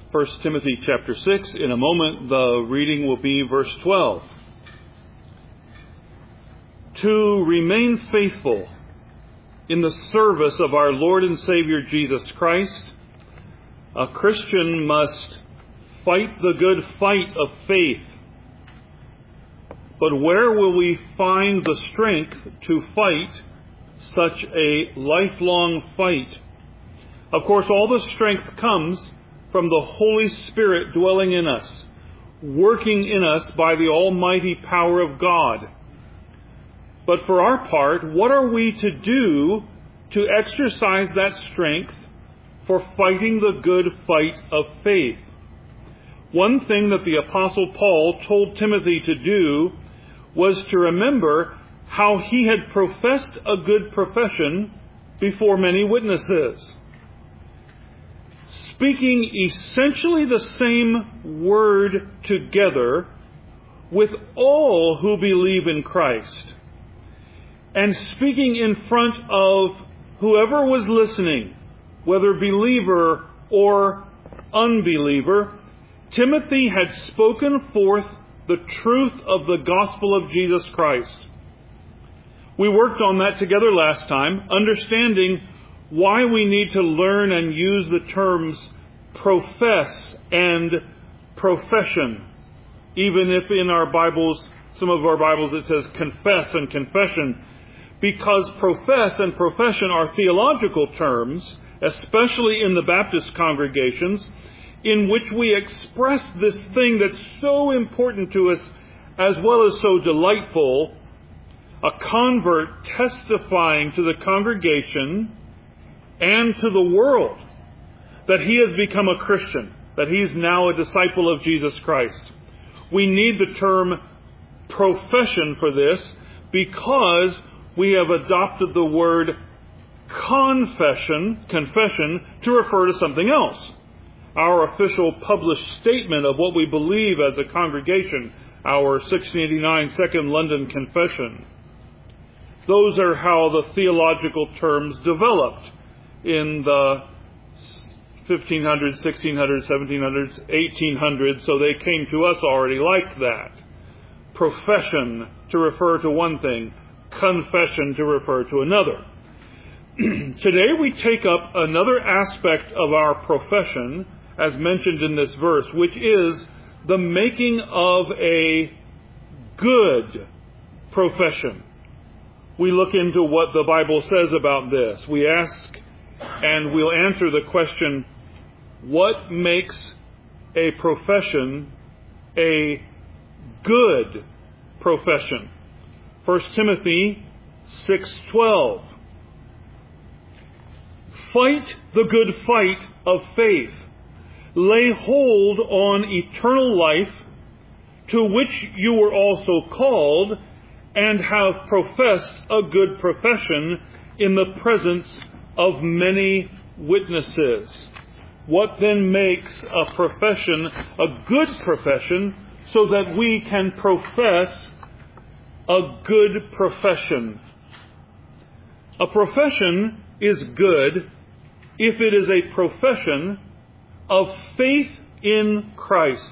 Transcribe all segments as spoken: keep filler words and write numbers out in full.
First Timothy chapter six. In a moment, the reading will be verse twelve. To remain faithful in the service of our Lord and Savior Jesus Christ, a Christian must fight the good fight of faith. But where will we find the strength to fight such a lifelong fight? Of course, all the strength comes from the Holy Spirit dwelling in us, working in us by the almighty power of God. But for our part, what are we to do to exercise that strength for fighting the good fight of faith? One thing that the Apostle Paul told Timothy to do was to remember how he had professed a good profession before many witnesses, speaking essentially the same word together with all who believe in Christ, and speaking in front of whoever was listening, whether believer or unbeliever. Timothy had spoken forth the truth of the gospel of Jesus Christ. We worked on that together last time, understanding why we need to learn and use the terms profess and profession, even if in our Bibles, some of our Bibles, it says confess and confession, because profess and profession are theological terms, especially in the Baptist congregations, in which we express this thing that's so important to us as well as so delightful, a convert testifying to the congregation and to the world that he has become a Christian, that he's now a disciple of Jesus Christ. We need the term profession for this because we have adopted the word confession, confession, to refer to something else. Our official published statement of what we believe as a congregation, our sixteen eighty-nine Second London Confession. Those are how the theological terms developed in the fifteen hundreds, sixteen hundreds, seventeen hundreds, eighteen hundreds, so they came to us already like that. Profession to refer to one thing, confession to refer to another. Today we take up another aspect of our profession, as mentioned in this verse, which is the making of a good profession. We look into what the Bible says about this. We ask and we'll answer the question, what makes a profession a good profession? First Timothy six twelve. Fight the good fight of faith. Lay hold on eternal life, to which you were also called, and have professed a good profession in the presence of many witnesses. What then makes a profession a good profession so that we can profess a good profession? A profession is good if it is a profession of faith in Christ.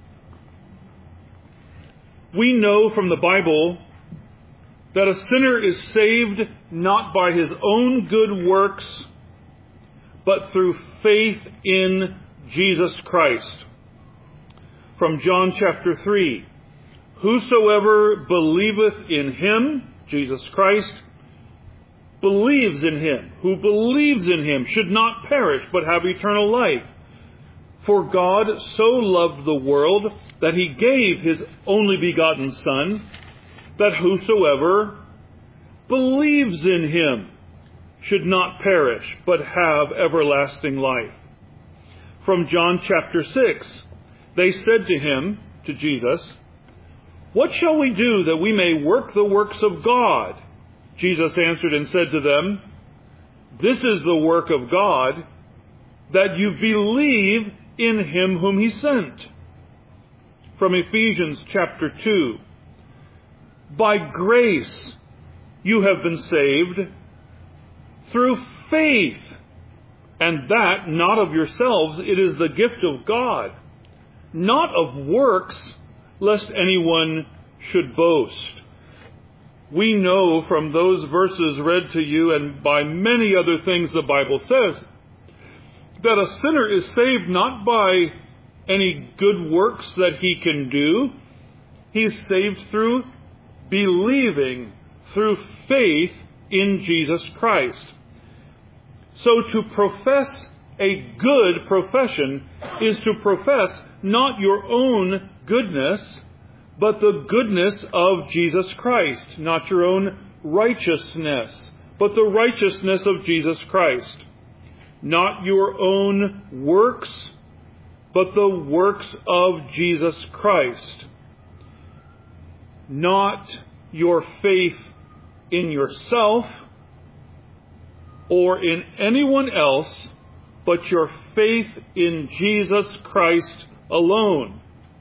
We know from the Bible that a sinner is saved not by his own good works, but through faith in Jesus Christ. From John chapter three, whosoever believeth in him, Jesus Christ, believes in him. Who believes in him should not perish, but have eternal life. For God so loved the world that he gave his only begotten Son, that whosoever believes in him should not perish, but have everlasting life. From John chapter six, they said to him, to Jesus, what shall we do that we may work the works of God? Jesus answered and said to them, this is the work of God, that you believe in him whom he sent. From Ephesians chapter two, by grace you have been saved through faith, And that not of yourselves, it is the gift of God, not of works, lest anyone should boast. We know from those verses read to you and by many other things the Bible says that a sinner is saved not by any good works that he can do. He's saved through believing, through faith in Jesus Christ. So to profess a good profession is to profess not your own goodness, but the goodness of Jesus Christ, not your own righteousness, but the righteousness of Jesus Christ. Not your own works, but the works of Jesus Christ. Not your faith in yourself or in anyone else, but your faith in Jesus Christ alone.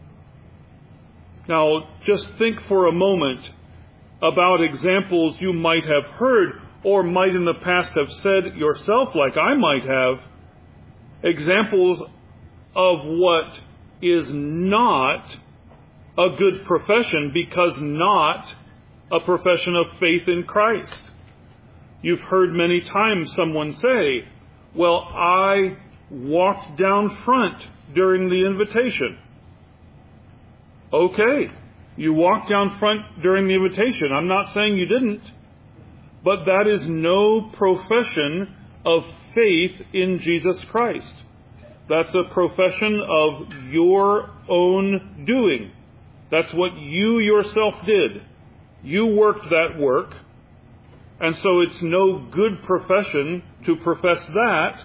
Now, just think for a moment about examples you might have heard or might in the past have said yourself, like I might have, examples of what is not a good profession because not a profession of faith in Christ. You've heard many times someone say, well, I walked down front during the invitation. Okay, you walked down front during the invitation. I'm not saying you didn't, but that is no profession of faith in Jesus Christ. That's a profession of your own doing. That's what you yourself did. You worked that work, and so it's no good profession to profess that.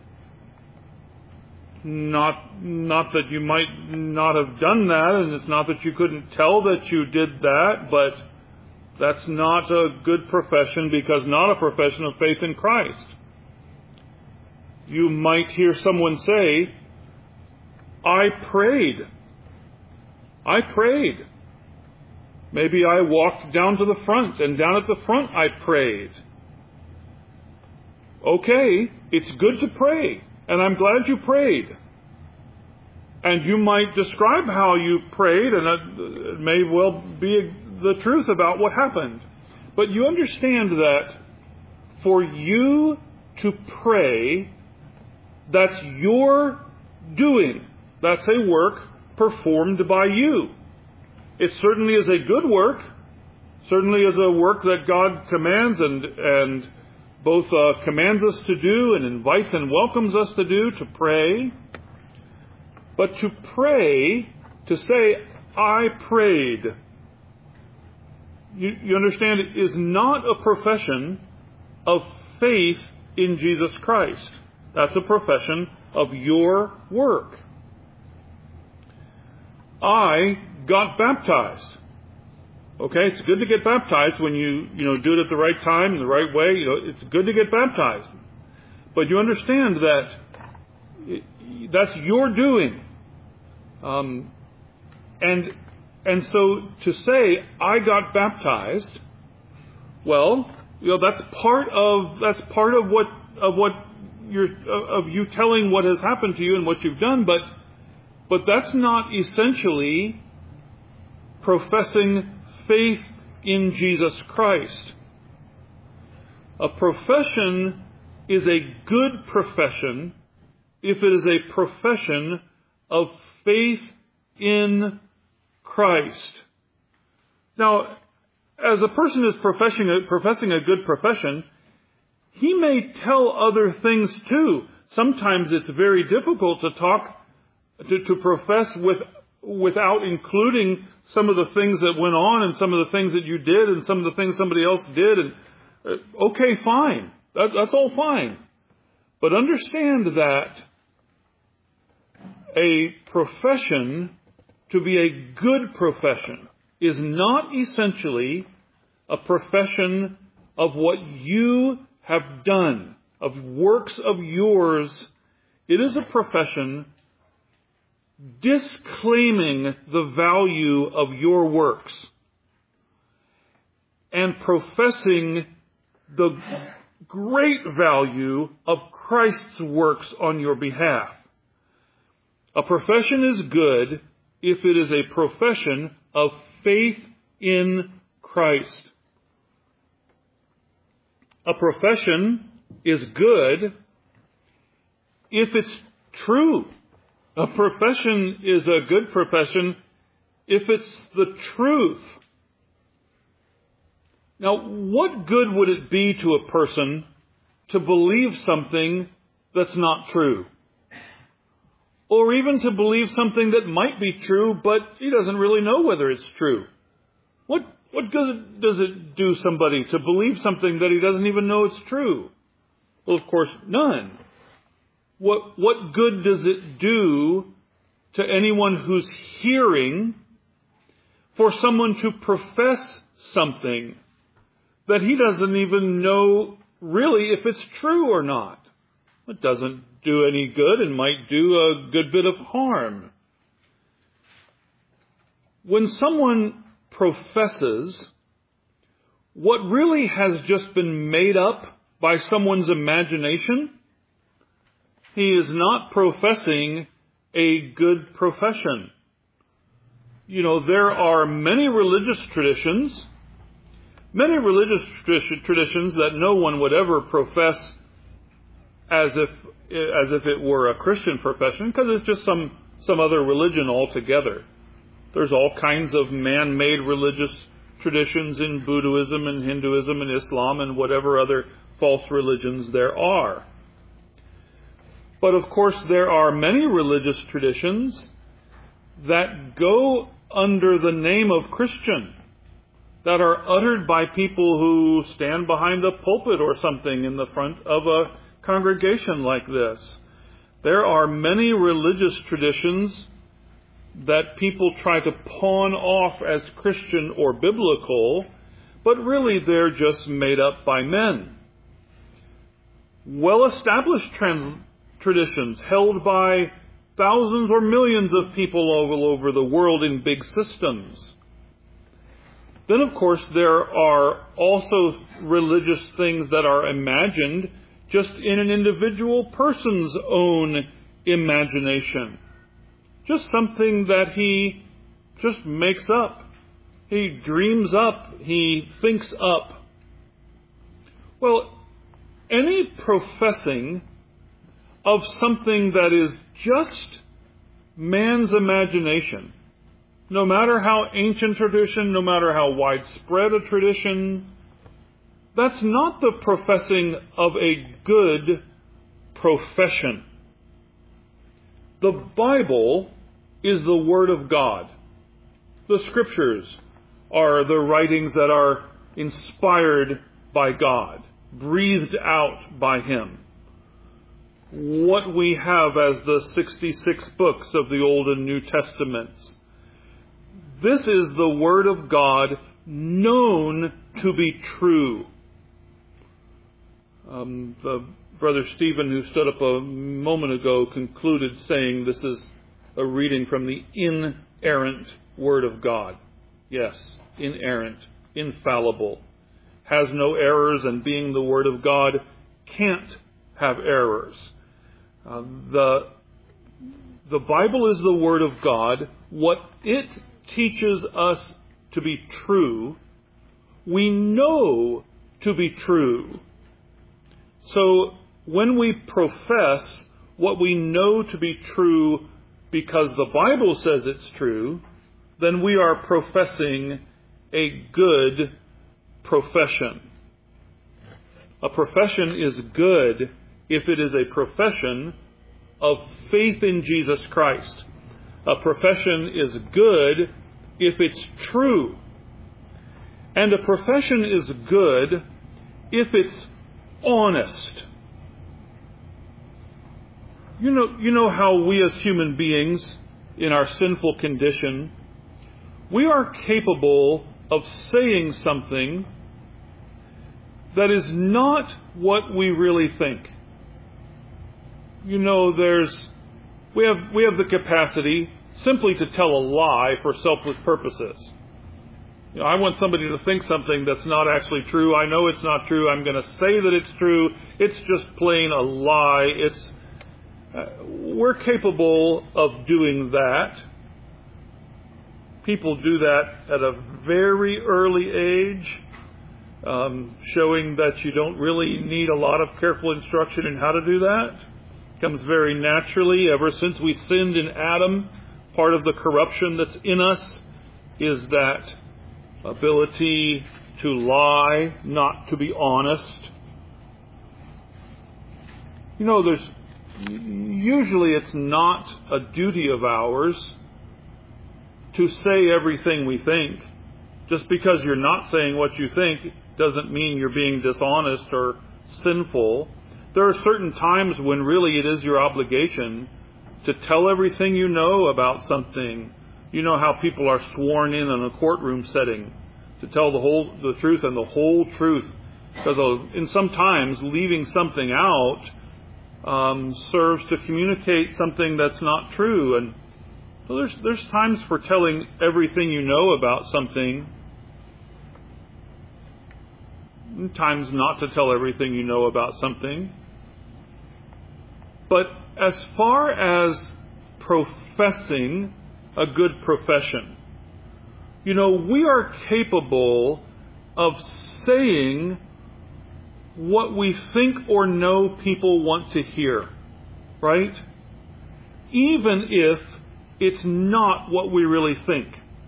Not, not that you might not have done that, and it's not that you couldn't tell that you did that, but that's not a good profession because not a profession of faith in Christ. You might hear someone say, I prayed. I prayed. Maybe I walked down to the front, and down at the front I prayed. Okay, it's good to pray. And I'm glad you prayed. And you might describe how you prayed, and it may well be the truth about what happened. But you understand that for you to pray, that's your doing. That's a work performed by you. It certainly is a good work. Certainly is a work that God commands and and both uh, commands us to do and invites and welcomes us to do, to pray. But to pray, to say, I prayed, you, you understand, it is not a profession of faith in Jesus Christ. That's a profession of your work. I got baptized. Okay, it's good to get baptized when you, you know, do it at the right time, the right way. You know, it's good to get baptized. But you understand that it, that's your doing. Um, and and so to say, I got baptized, well, you know, that's part of that's part of what of what you're of you telling what has happened to you and what you've done, but but that's not essentially professing faith in Jesus Christ. A profession is a good profession if it is a profession of faith in Christ. Now, as a person is professing a, professing a good profession, he may tell other things too. Sometimes it's very difficult to talk, to, to profess with without including some of the things that went on and some of the things that you did and some of the things somebody else did. And uh, okay, fine. That, that's all fine. But understand that a profession, to be a good profession, is not essentially a profession of what you have done, of works of yours. It is a profession disclaiming the value of your works and professing the great value of Christ's works on your behalf. A profession is good if it is a profession of faith in Christ. A profession is good if it's true. A profession is a good profession if it's the truth. Now, what good would it be to a person to believe something that's not true? Or even to believe something that might be true, but he doesn't really know whether it's true? What what good does it do somebody to believe something that he doesn't even know it's true? Well, of course, none. What what good does it do to anyone who's hearing for someone to profess something that he doesn't even know really if it's true or not? It doesn't do any good and might do a good bit of harm. When someone professes what really has just been made up by someone's imagination, he is not professing a good profession. You know, there are many religious traditions, many religious traditions that no one would ever profess as if as if it were a Christian profession, because it's just some, some other religion altogether. There's all kinds of man-made religious traditions in Buddhism and Hinduism and Islam and whatever other false religions there are. But of course, there are many religious traditions that go under the name of Christian, that are uttered by people who stand behind the pulpit or something in the front of a congregation like this. There are many religious traditions that people try to pawn off as Christian or biblical, but really they're just made up by men. Well-established trans- traditions held by thousands or millions of people all over the world in big systems. Then, of course, there are also religious things that are imagined just in an individual person's own imagination. Just something that he just makes up. He dreams up. He thinks up. Well, any professing of something that is just man's imagination, no matter how ancient tradition, no matter how widespread a tradition, that's not the professing of a good profession. The Bible is the Word of God. The Scriptures are the writings that are inspired by God, breathed out by Him. What we have as the sixty-six books of the Old and New Testaments. This is the Word of God known to be true. Um, the Brother Stephen, who stood up a moment ago, concluded saying this is a reading from the inerrant Word of God. Yes, inerrant, infallible, has no errors, and being the Word of God, can't have errors. Uh, the, the Bible is the Word of God. What it teaches us to be true, we know to be true. So when we profess what we know to be true because the Bible says it's true, then we are professing a good profession. A profession is good if it is a profession of faith in Jesus Christ. A profession is good if it's true. And a profession is good if it's honest. You know, you know how we as human beings, in our sinful condition, we are capable of saying something that is not what we really think. You know, there's we have we have the capacity simply to tell a lie for selfless purposes. You know, I want somebody to think something that's not actually true. I know it's not true. I'm going to say that it's true. It's just plain a lie. It's uh, we're capable of doing that. People do that at a very early age, um, showing that you don't really need a lot of careful instruction in how to do that. It comes very naturally. Ever since we sinned in Adam, part of the corruption that's in us is that ability to lie, not to be honest. You know, there's usually it's not a duty of ours to say everything we think. Just because you're not saying what you think doesn't mean you're being dishonest or sinful. There are certain times when really it is your obligation to tell everything you know about something. You know how people are sworn in in a courtroom setting to tell the whole, the truth and the whole truth. Because in some times leaving something out um, serves to communicate something that's not true. And so there's there's times for telling everything you know about something, and times not to tell everything you know about something. But as far as professing a good profession, you know, we are capable of saying what we think or know people want to hear, right? Even if it's not what we really think.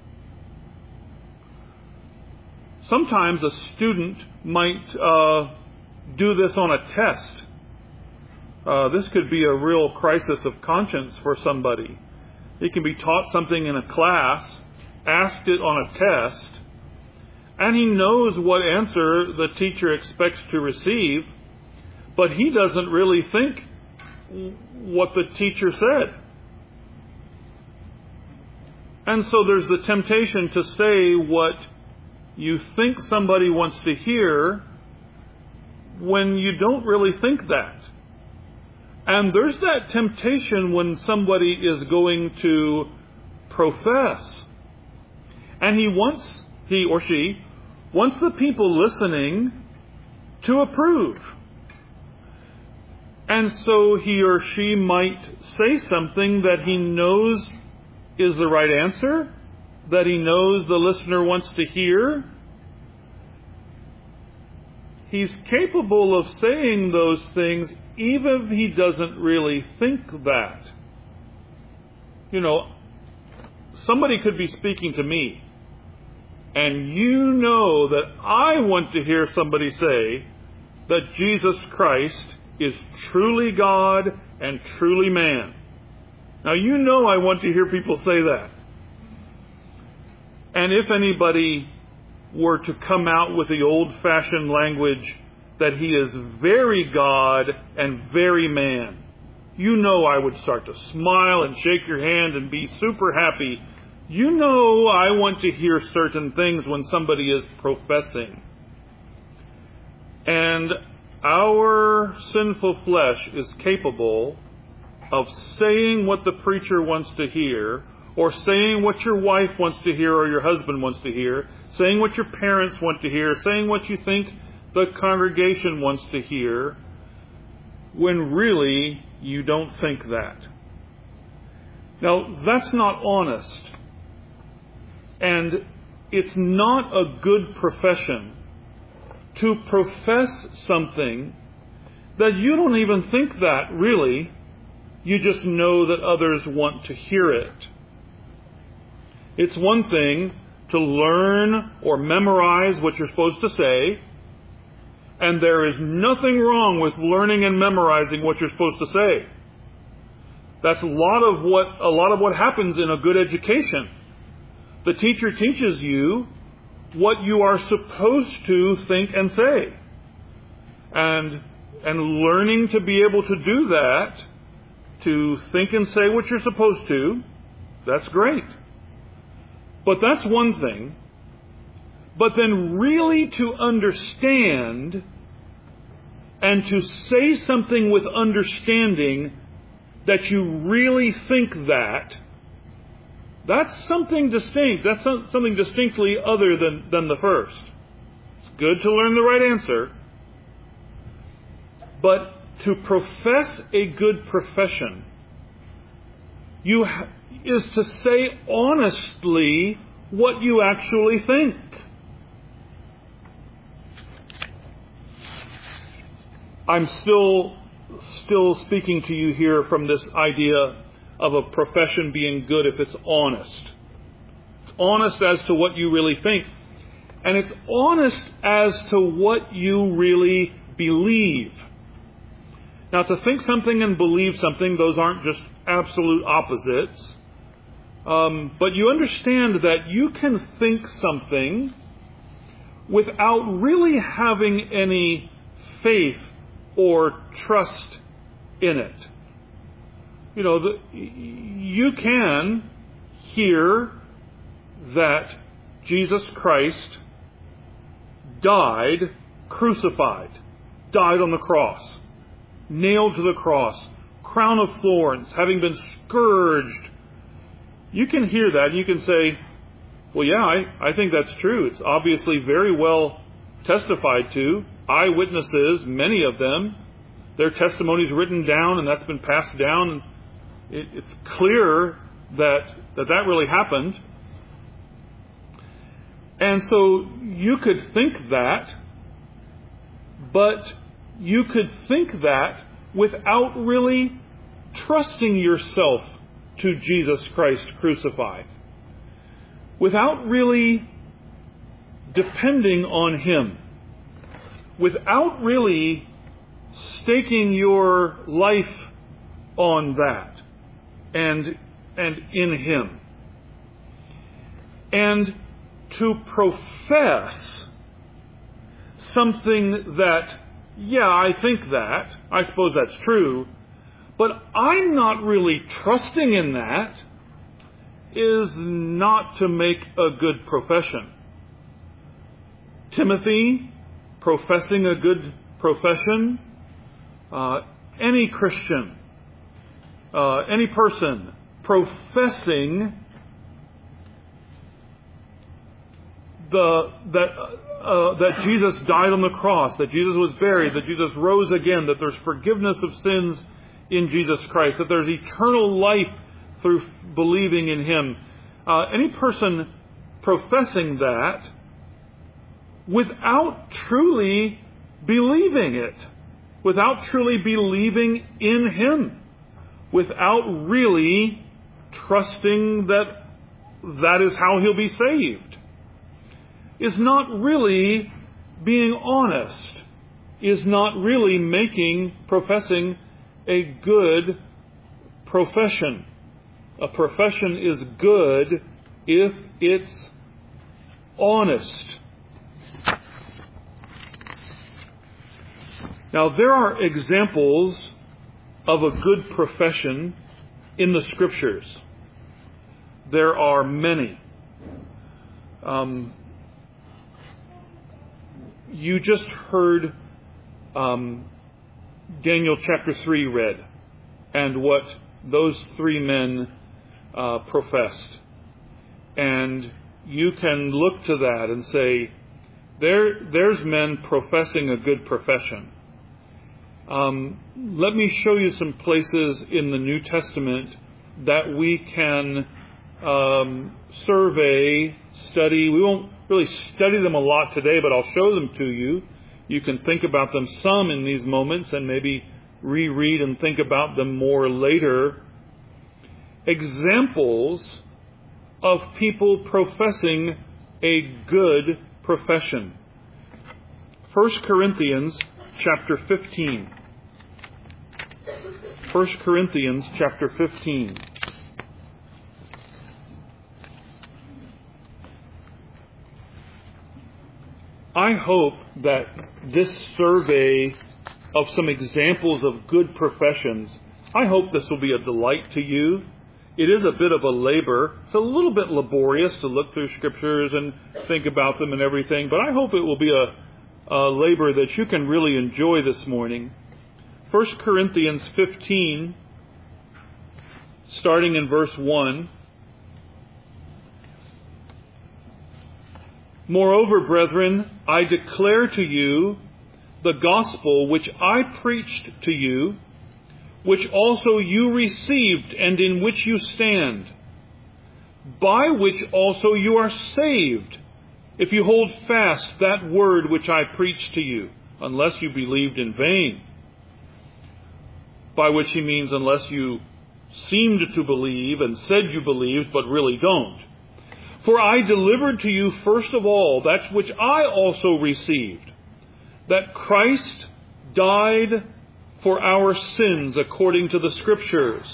Sometimes a student might uh, do this on a test. Uh, this could be a real crisis of conscience for somebody. He can be taught something in a class, asked it on a test, and he knows what answer the teacher expects to receive, but he doesn't really think what the teacher said. And so there's the temptation to say what you think somebody wants to hear when you don't really think that. And there's that temptation when somebody is going to profess. And he wants, he or she, wants the people listening to approve. And so he or she might say something that he knows is the right answer, that he knows the listener wants to hear. He's capable of saying those things even if he doesn't really think that. You know, somebody could be speaking to me, and you know that I want to hear somebody say that Jesus Christ is truly God and truly man. Now, you know I want to hear people say that. And if anybody were to come out with the old-fashioned language that he is very God and very man, you know I would start to smile and shake your hand and be super happy. You know I want to hear certain things when somebody is professing. And our sinful flesh is capable of saying what the preacher wants to hear, or saying what your wife wants to hear or your husband wants to hear, saying what your parents want to hear, saying what you think the congregation wants to hear, when really you don't think that. Now, that's not honest. And it's not a good profession to profess something that you don't even think that, really. You just know that others want to hear it. It's one thing to learn or memorize what you're supposed to say, and there is nothing wrong with learning and memorizing what you're supposed to say. That's a lot of what a lot of what happens in a good education. The teacher teaches you what you are supposed to think and say. And and learning to be able to do that, to think and say what you're supposed to, that's great. But that's one thing. But then really to understand and to say something with understanding that you really think that, That's something distinct. That's something distinctly other than, than the first. It's good to learn the right answer. But to profess a good profession you ha- is to say honestly what you actually think. I'm still still speaking to you here from this idea of a profession being good if it's honest. It's honest as to what you really think. And it's honest as to what you really believe. Now, to think something and believe something, those aren't just absolute opposites. Um, but you understand that you can think something without really having any faith or trust in it. You know, the, you can hear that Jesus Christ died crucified, died on the cross, nailed to the cross, crown of thorns, having been scourged. You can hear that and you can say, well, yeah, I, I think that's true. It's obviously very well testified to. Eyewitnesses, many of them, their testimonies written down, and that's been passed down. It, it's clear that, that that really happened. And so you could think that, but you could think that without really trusting yourself to Jesus Christ crucified, without really depending on Him, without really staking your life on that and and in Him. And to profess something that, yeah, I think that, I suppose that's true, but I'm not really trusting in that, is not to make a good profession. Timothy, professing a good profession, uh, any Christian, uh, any person professing the that uh, that Jesus died on the cross, that Jesus was buried, that Jesus rose again, that there's forgiveness of sins in Jesus Christ, that there's eternal life through believing in Him. Uh, any person professing that without truly believing it, without truly believing in Him, without really trusting that that is how he'll be saved, is not really being honest, is not really making, professing a good profession. A profession is good if it's honest. Now, there are examples of a good profession in the Scriptures. There are many. Um, you just heard um, Daniel chapter three read, and what those three men uh, professed. And you can look to that and say, there, there's men professing a good profession. Um, let me show you some places in the New Testament that we can um, survey, study. We won't really study them a lot today, but I'll show them to you. You can think about them some in these moments and maybe reread and think about them more later. Examples of people professing a good profession. First Corinthians chapter fifteen. First Corinthians chapter fifteen. I hope that this survey of some examples of good professions, I hope this will be a delight to you. It is a bit of a labor. It's a little bit laborious to look through Scriptures and think about them and everything, but I hope it will be a, a labor that you can really enjoy this morning. First Corinthians fifteen, starting in verse one. Moreover, brethren, I declare to you the gospel which I preached to you, which also you received and in which you stand, by which also you are saved, if you hold fast that word which I preached to you, unless you believed in vain. By which he means unless you seemed to believe and said you believed, but really don't. For I delivered to you first of all that which I also received, that Christ died for our sins according to the Scriptures,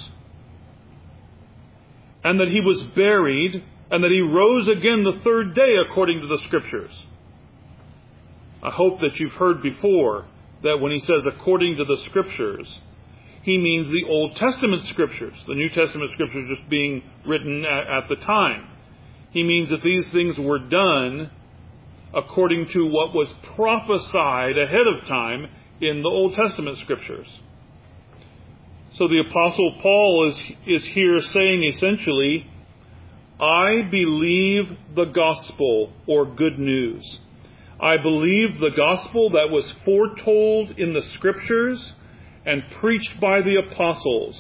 and that he was buried, and that he rose again the third day according to the Scriptures. I hope that you've heard before that when he says according to the Scriptures, he means the Old Testament Scriptures, the New Testament Scriptures just being written at, at the time. He means that these things were done according to what was prophesied ahead of time in the Old Testament Scriptures. So the Apostle Paul is, is here saying essentially, I believe the gospel, or good news. I believe the gospel that was foretold in the Scriptures and preached by the apostles.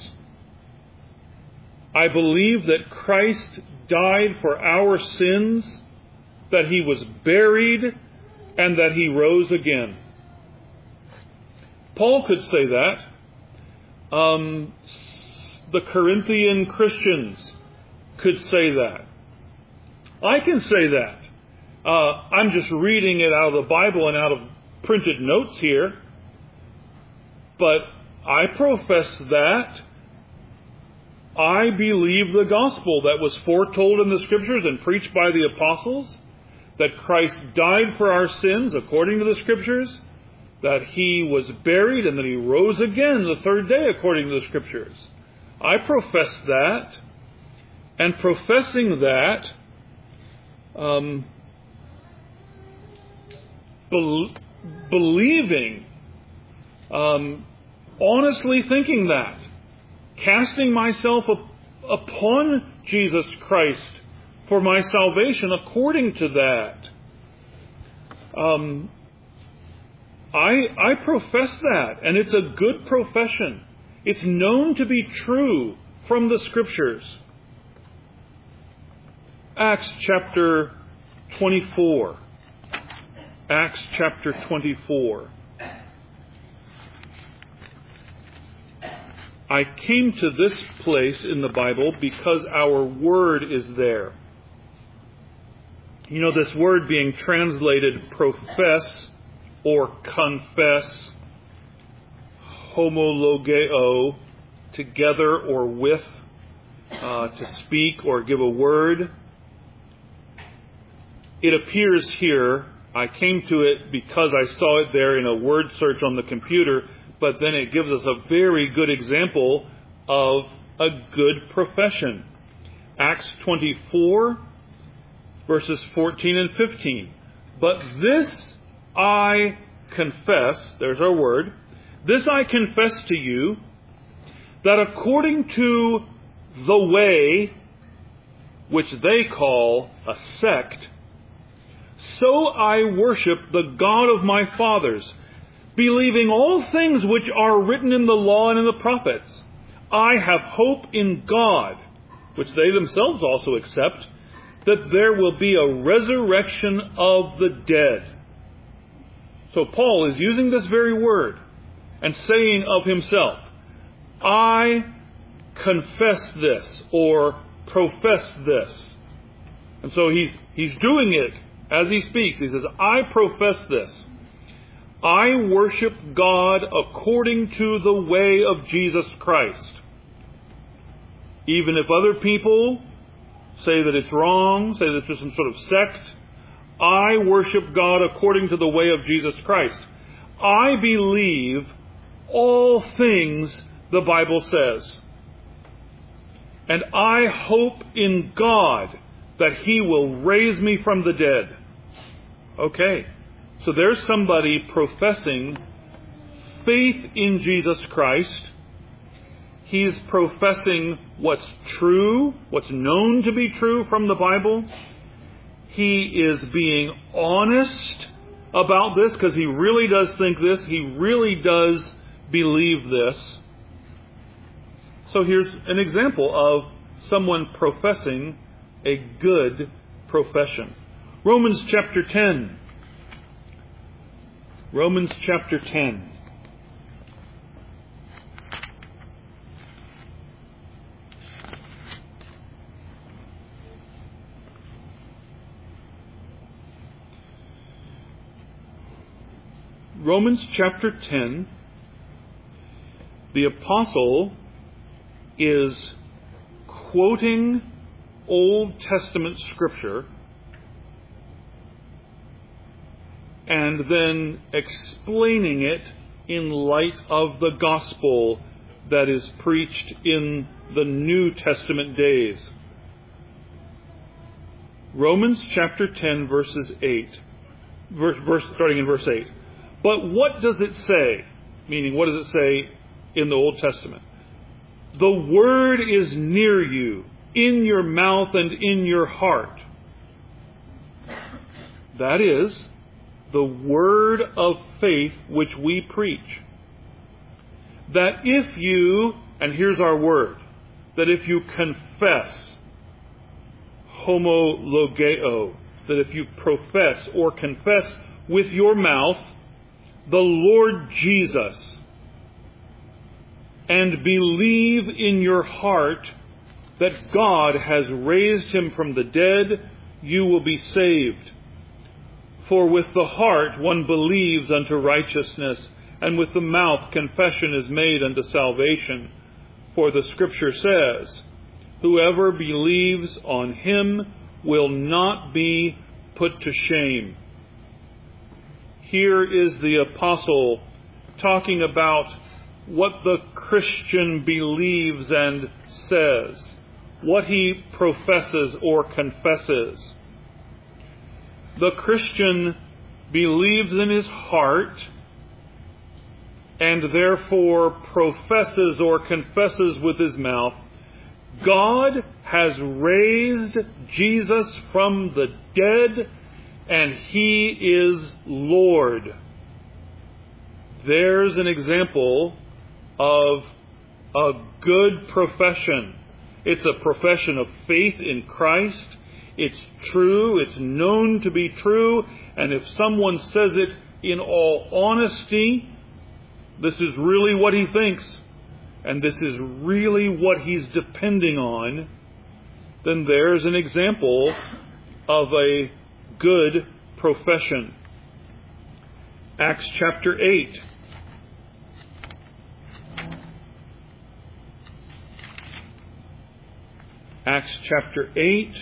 I believe that Christ died for our sins, that he was buried, and that he rose again. Paul could say that. Um, the Corinthian Christians could say that. I can say that. Uh, I'm just reading it out of the Bible and out of printed notes here. But I profess that. I believe the gospel that was foretold in the Scriptures and preached by the apostles, that Christ died for our sins according to the Scriptures, that he was buried and that he rose again the third day according to the Scriptures. I profess that, and professing that, um, be- believing, um, honestly thinking that, casting myself up upon Jesus Christ for my salvation according to that. Um, I, I profess that, and it's a good profession. It's known to be true from the Scriptures. Acts chapter twenty-four. Acts chapter twenty-four. I came to this place in the Bible because our word is there. You know, this word being translated profess or confess, homologeo, together or with, uh, to speak or give a word. It appears here, I came to it because I saw it there in a word search on the computer, but then it gives us a very good example of a good profession. Acts twenty-four, verses fourteen and fifteen. But this I confess, there's our word, this I confess to you, that according to the way, which they call a sect, so I worship the God of my fathers, believing all things which are written in the law and in the prophets. I have hope in God, which they themselves also accept, that there will be a resurrection of the dead. So Paul is using this very word and saying of himself, I confess this or profess this. And so he's, he's doing it as he speaks. He says, I profess this. I worship God according to the way of Jesus Christ. Even if other people say that it's wrong, say that it's just some sort of sect, I worship God according to the way of Jesus Christ. I believe all things the Bible says. And I hope in God that he will raise me from the dead. Okay. So there's somebody professing faith in Jesus Christ. He's professing what's true, what's known to be true from the Bible. he is being honest about this because he really does think this. He really does believe this. So here's an example of someone professing a good profession. Romans chapter ten. Romans chapter ten. Romans chapter ten, the apostle is quoting Old Testament scripture and then explaining it in light of the gospel that is preached in the New Testament days. Romans chapter ten, verses eight, verse, verse, starting in verse eight. But what does it say? Meaning, what does it say in the Old Testament? The word is near you, in your mouth and in your heart. That is, the word of faith which we preach. That if you, and here's our word, that if you confess, homologeo, that if you profess or confess with your mouth the Lord Jesus, and believe in your heart that God has raised him from the dead, you will be saved. For with the heart one believes unto righteousness, and with the mouth confession is made unto salvation. For the Scripture says, whoever believes on him will not be put to shame. Here is the apostle talking about what the Christian believes and says, what he professes or confesses. The Christian believes in his heart and therefore professes or confesses with his mouth, God has raised Jesus from the dead, and he is Lord. There's an example of a good profession. It's a profession of faith in Christ. It's true. It's known to be true. And if someone says it in all honesty, this is really what he thinks, and this is really what he's depending on, then there's an example of a good profession. Acts chapter eight. Acts chapter eight.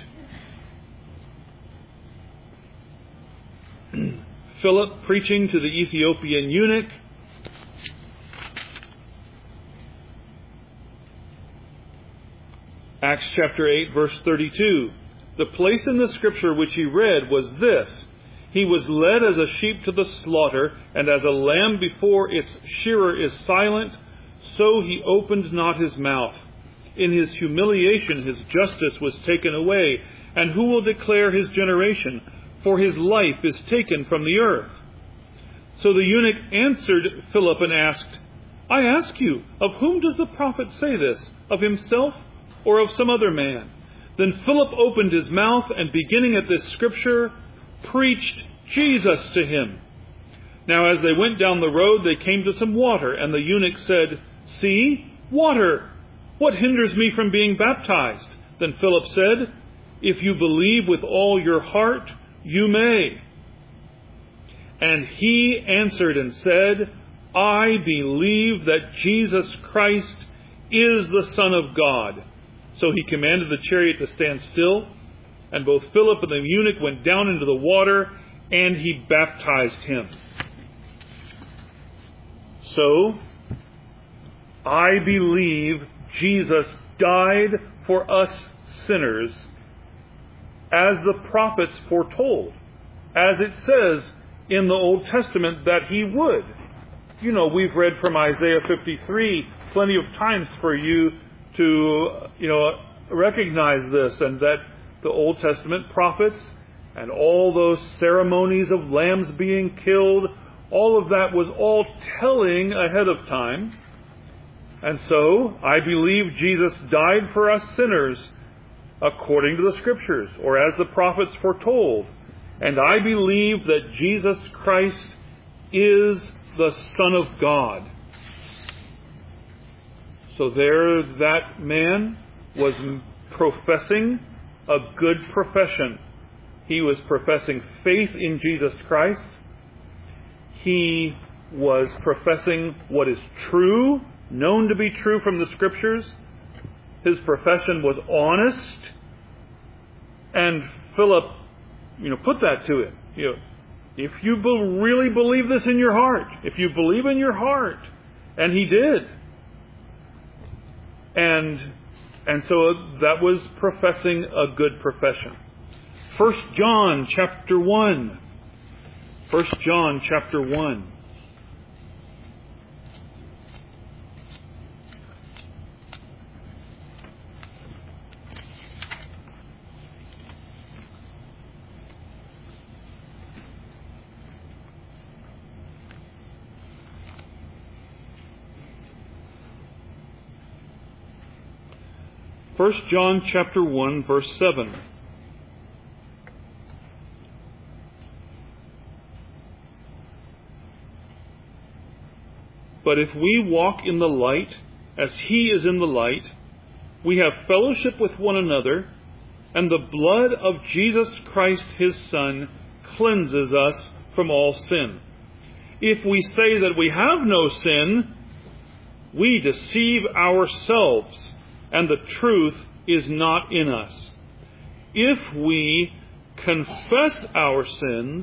Philip preaching to the Ethiopian eunuch. Acts chapter eight, verse thirty-two. The place in the scripture which he read was this: he was led as a sheep to the slaughter, and as a lamb before its shearer is silent, so he opened not his mouth. In his humiliation his justice was taken away, and who will declare his generation? For his life is taken from the earth. So the eunuch answered Philip and asked, I ask you, of whom does the prophet say this? Of himself or of some other man? Then Philip opened his mouth, and beginning at this scripture, preached Jesus to him. Now as they went down the road, they came to some water, and the eunuch said, See, water! What hinders me from being baptized? Then Philip said, If you believe with all your heart, you may. And he answered and said, I believe that Jesus Christ is the Son of God. So he commanded the chariot to stand still, and both Philip and the eunuch went down into the water, and he baptized him. So, I believe Jesus died for us sinners, as the prophets foretold, as it says in the Old Testament that he would. You know, we've read from Isaiah fifty-three plenty of times for you to, you know, recognize this, and that the Old Testament prophets and all those ceremonies of lambs being killed, all of that was all telling ahead of time. And so, I believe Jesus died for us sinners according to the Scriptures, or as the prophets foretold. And I believe that Jesus Christ is the Son of God. So there that man was professing a good profession. He was professing faith in Jesus Christ. He was professing what is true, known to be true from the Scriptures. His profession was honest. And Philip, you know, put that to him. You know, if you be- really believe this in your heart, if you believe in your heart, and he did. And and so that was professing a good profession. First John chapter one. First John chapter one. First John chapter one, verse seven. But if we walk in the light, as he is in the light, we have fellowship with one another, and the blood of Jesus Christ his Son cleanses us from all sin. If we say that we have no sin, we deceive ourselves, and the truth is not in us. If we confess our sins,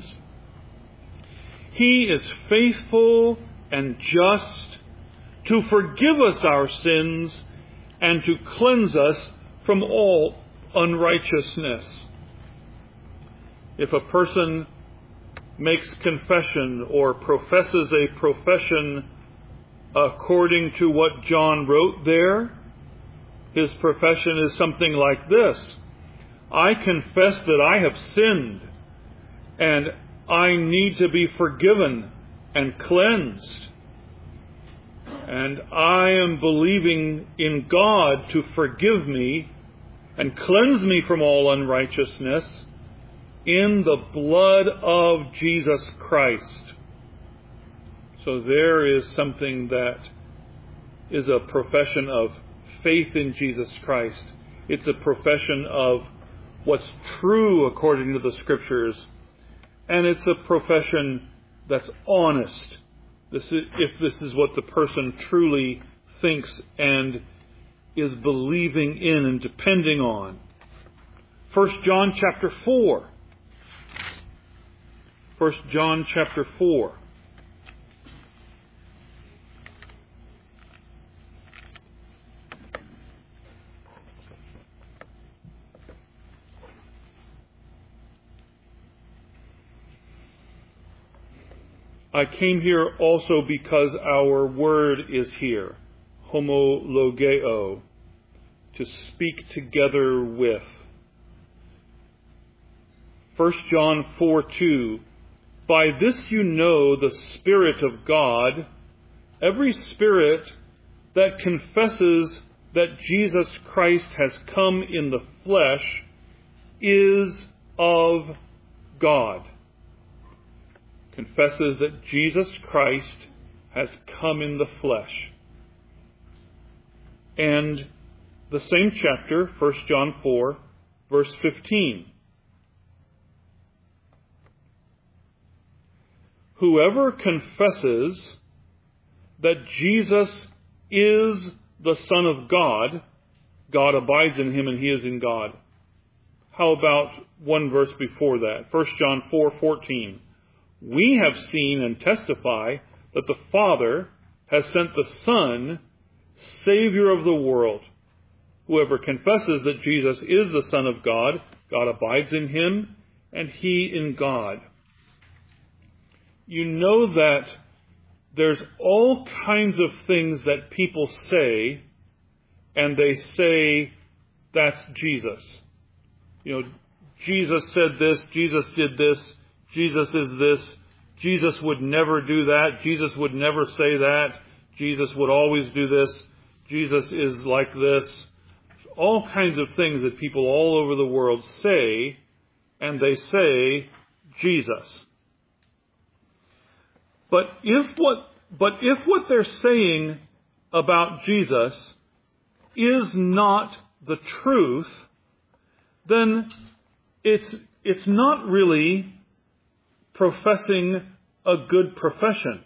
he is faithful and just to forgive us our sins and to cleanse us from all unrighteousness. If a person makes confession or professes a profession according to what John wrote there, his profession is something like this: I confess that I have sinned and I need to be forgiven and cleansed. And I am believing in God to forgive me and cleanse me from all unrighteousness in the blood of Jesus Christ. So there is something that is a profession of faith in Jesus Christ. It's a profession of what's true according to the Scriptures. And it's a profession that's honest. This is, if this is what the person truly thinks and is believing in and depending on. First John chapter four. First John chapter four. I came here also because our word is here, homologeo, to speak together with. First John four two, by this you know the Spirit of God. Every spirit that confesses that Jesus Christ has come in the flesh is of God. Confesses that Jesus Christ has come in the flesh. And the same chapter, First John four, verse fifteen. Whoever confesses that Jesus is the Son of God, God abides in him and he is in God. How about one verse before that? First John four fourteen. We have seen and testify that the Father has sent the Son, Savior of the world. Whoever confesses that Jesus is the Son of God, God abides in him, and he in God. You know that there's all kinds of things that people say, and they say, that's Jesus. You know, Jesus said this, Jesus did this, Jesus is this, Jesus would never do that, Jesus would never say that, Jesus would always do this, Jesus is like this. All kinds of things that people all over the world say, and they say Jesus. But if what, but if what they're saying about Jesus is not the truth, then it's, it's not really professing a good profession.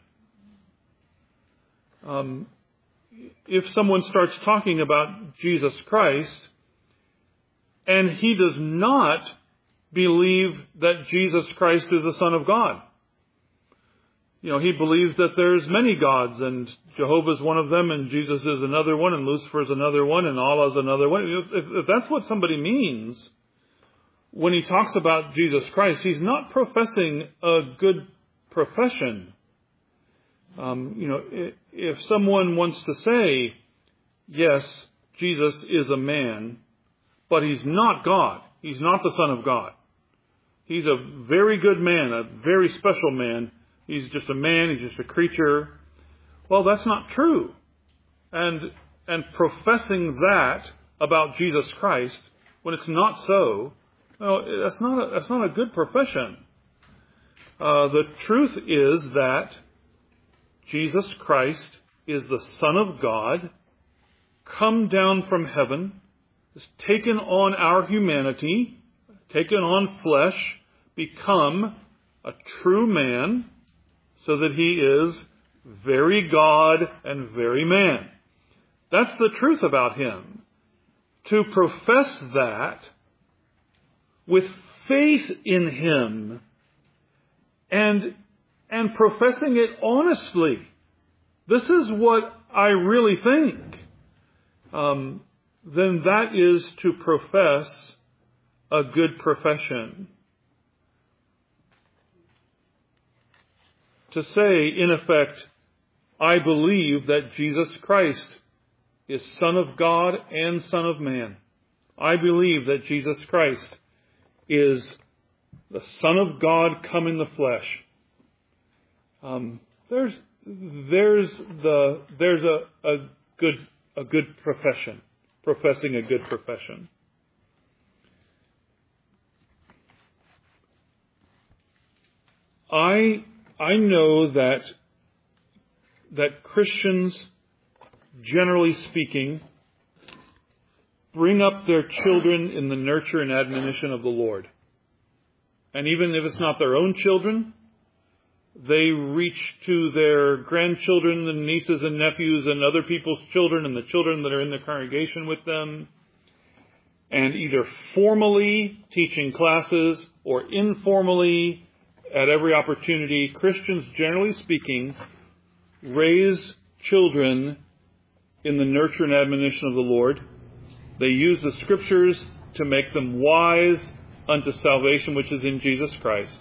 Um, if someone starts talking about Jesus Christ and he does not believe that Jesus Christ is the Son of God, you know, he believes that there's many gods, and Jehovah's one of them, and Jesus is another one, and Lucifer's another one, and Allah's another one. If, if that's what somebody means when he talks about Jesus Christ, he's not professing a good profession. Um, you know, if someone wants to say, yes, Jesus is a man, but he's not God. He's not the Son of God. He's a very good man, a very special man. He's just a man, he's just a creature. Well, that's not true. And and professing that about Jesus Christ, when it's not so, well, that's not a, that's not a good profession. Uh, the truth is that Jesus Christ is the Son of God, come down from heaven, has taken on our humanity, taken on flesh, become a true man, so that he is very God and very man. That's the truth about him. To profess that with faith in him and, and professing it honestly, this is what I really think, um, then that is to profess a good profession. To say, in effect, I believe that Jesus Christ is Son of God and Son of Man. I believe that Jesus Christ is the Son of God come in the flesh. Um, there's there's the there's a, a good a good profession, professing a good profession. I I know that that Christians, generally speaking, bring up their children in the nurture and admonition of the Lord. And even if it's not their own children, they reach to their grandchildren and nieces and nephews and other people's children and the children that are in the congregation with them, and either formally teaching classes or informally at every opportunity, Christians, generally speaking, raise children in the nurture and admonition of the Lord. They use the Scriptures to make them wise unto salvation, which is in Jesus Christ.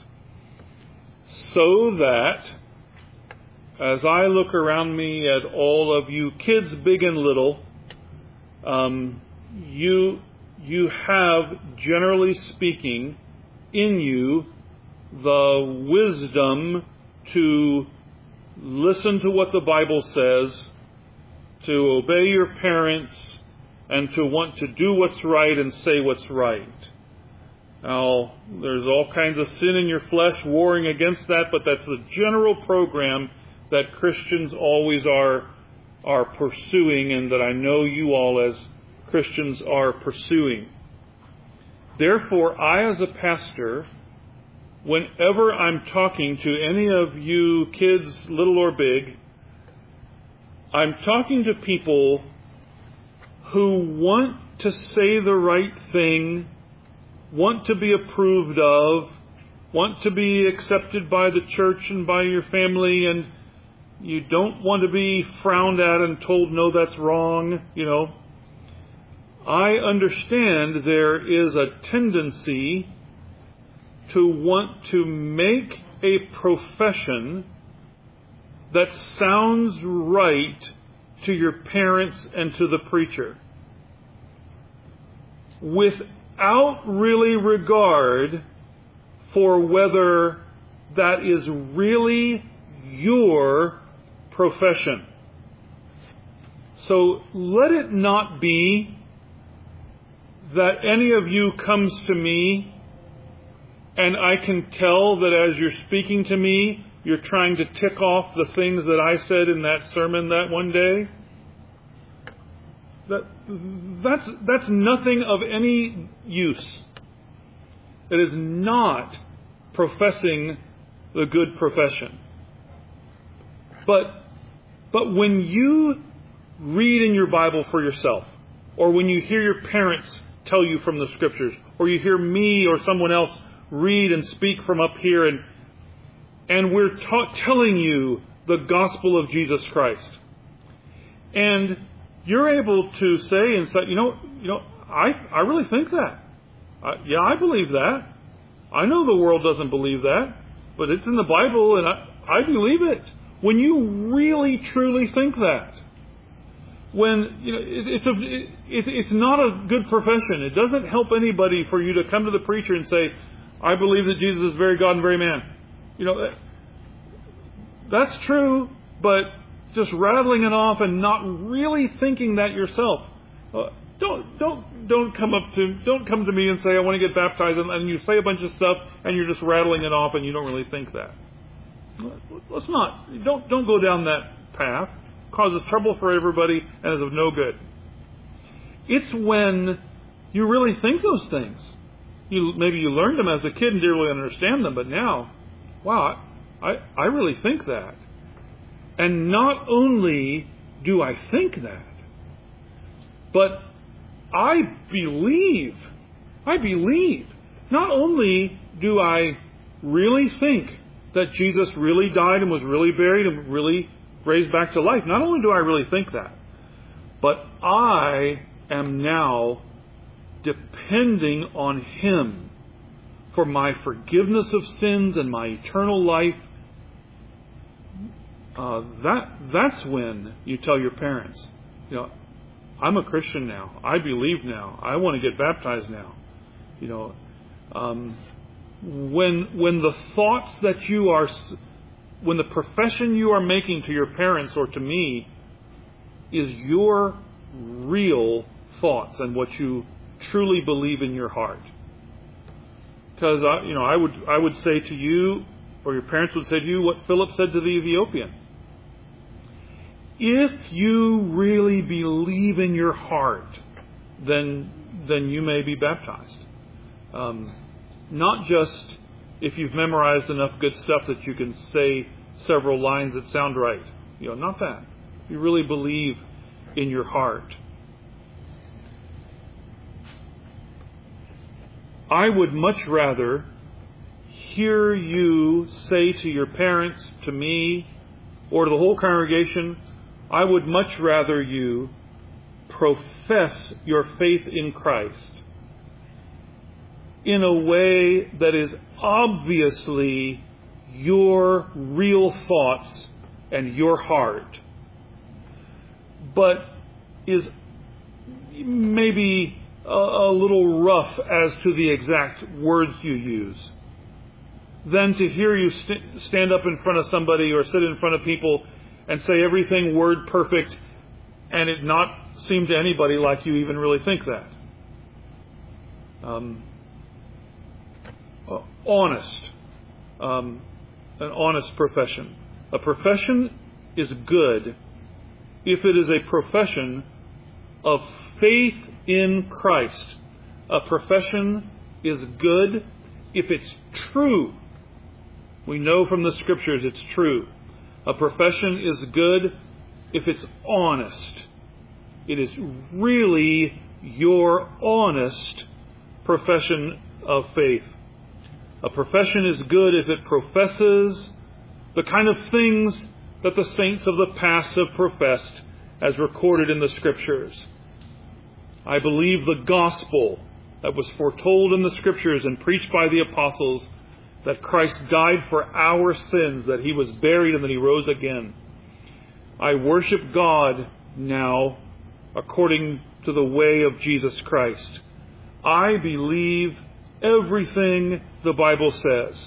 So that, as I look around me at all of you kids, big and little, um, you you have, generally speaking, in you the wisdom to listen to what the Bible says, to obey your parents, and to want to do what's right and say what's right. Now, there's all kinds of sin in your flesh warring against that, but that's the general program that Christians always are, are pursuing, and that I know you all as Christians are pursuing. Therefore, I as a pastor, whenever I'm talking to any of you kids, little or big, I'm talking to people who want to say the right thing, want to be approved of, want to be accepted by the church and by your family, and you don't want to be frowned at and told, no, that's wrong, you know. I understand there is a tendency to want to make a profession that sounds right to your parents and to the preacher, without without really regard for whether that is really your profession. So let it not be that any of you comes to me and I can tell that as you're speaking to me, you're trying to tick off the things that I said in that sermon that one day. That, that's, that's nothing of any use. It is not professing the good profession. But, but when you read in your Bible for yourself, or when you hear your parents tell you from the Scriptures, or you hear me or someone else read and speak from up here, and and we're ta- telling you the gospel of Jesus Christ, and you're able to say and say, you know, you know, I I really think that. Uh, yeah, I believe that. I know the world doesn't believe that, but it's in the Bible, and I, I believe it. When you really truly think that, when you know it, it's a it, it's not a good profession. It doesn't help anybody for you to come to the preacher and say, I believe that Jesus is very God and very man. You know, that's true, but just rattling it off and not really thinking that yourself. Uh, don't don't don't come up to don't come to me and say I want to get baptized, and, and you say a bunch of stuff and you're just rattling it off and you don't really think that. Let's not don't don't go down that path. It causes trouble for everybody and is of no good. It's when you really think those things. You maybe you learned them as a kid and didn't really understand them, but now, wow, I I really think that. And not only do I think that, but I believe, I believe, not only do I really think that Jesus really died and was really buried and really raised back to life, not only do I really think that, but I am now depending on Him for my forgiveness of sins and my eternal life. Uh, that that's when you tell your parents, you know, I'm a Christian now. I believe now. I want to get baptized now. You know, um, when when the thoughts that you are, when the profession you are making to your parents or to me is your real thoughts and what you truly believe in your heart. Because I, you know, I would I would say to you, or your parents would say to you, what Philip said to the Ethiopian. If you really believe in your heart, then then you may be baptized. Um, not just if you've memorized enough good stuff that you can say several lines that sound right. You know, not that. You really believe in your heart. I would much rather hear you say to your parents, to me, or to the whole congregation, I would much rather you profess your faith in Christ in a way that is obviously your real thoughts and your heart, but is maybe a, a little rough as to the exact words you use, than to hear you st- stand up in front of somebody or sit in front of people and say everything word perfect and it not seem to anybody like you even really think that. Um, uh, honest. Um, an honest profession. A profession is good if it is a profession of faith in Christ. A profession is good if it's true. We know from the Scriptures it's true. A profession is good if it's honest. It is really your honest profession of faith. A profession is good if it professes the kind of things that the saints of the past have professed as recorded in the Scriptures. I believe the gospel that was foretold in the Scriptures and preached by the apostles, that Christ died for our sins, that He was buried and that He rose again. I worship God now according to the way of Jesus Christ. I believe everything the Bible says.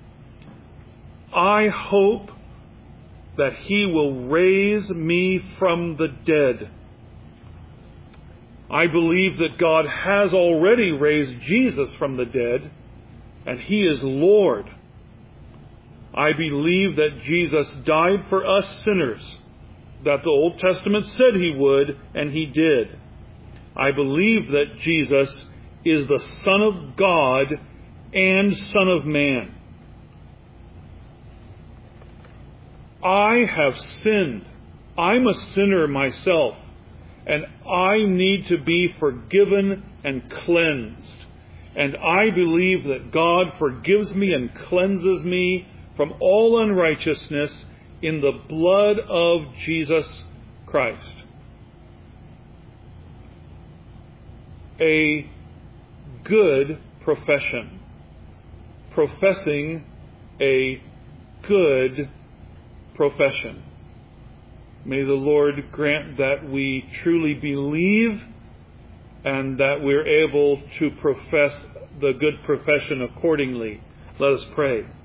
I hope that He will raise me from the dead. I believe that God has already raised Jesus from the dead, and He is Lord. I believe that Jesus died for us sinners, that the Old Testament said He would, and He did. I believe that Jesus is the Son of God and Son of Man. I have sinned. I'm a sinner myself, and I need to be forgiven and cleansed. And I believe that God forgives me and cleanses me from all unrighteousness in the blood of Jesus Christ. A good profession, professing a good profession. May the Lord grant that we truly believe and that we're able to profess the good profession accordingly. Let us pray.